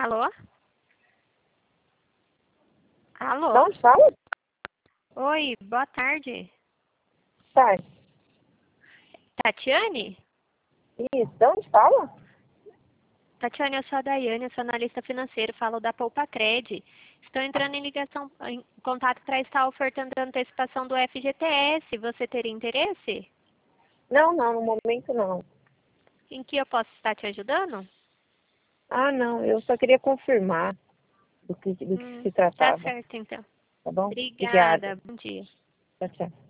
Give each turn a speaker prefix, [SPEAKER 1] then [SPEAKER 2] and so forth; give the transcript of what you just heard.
[SPEAKER 1] Alô?
[SPEAKER 2] De
[SPEAKER 1] Alô?
[SPEAKER 2] onde fala?
[SPEAKER 1] Oi, boa tarde.
[SPEAKER 2] Tarde.
[SPEAKER 1] Tatiane?
[SPEAKER 2] Isso, de onde fala?
[SPEAKER 1] Tatiane, eu sou a Daiane, eu sou analista financeiro, falo da Poupa-Cred. Estou entrando em contato para estar ofertando a antecipação do FGTS. Você teria interesse?
[SPEAKER 2] Não, no momento não.
[SPEAKER 1] Em que eu posso estar te ajudando?
[SPEAKER 2] Ah, não, eu só queria confirmar do que se
[SPEAKER 1] Tá
[SPEAKER 2] tratava,
[SPEAKER 1] certo, então.
[SPEAKER 2] tá bom? Obrigada.
[SPEAKER 1] Obrigada, bom dia.
[SPEAKER 2] Tchau, tchau.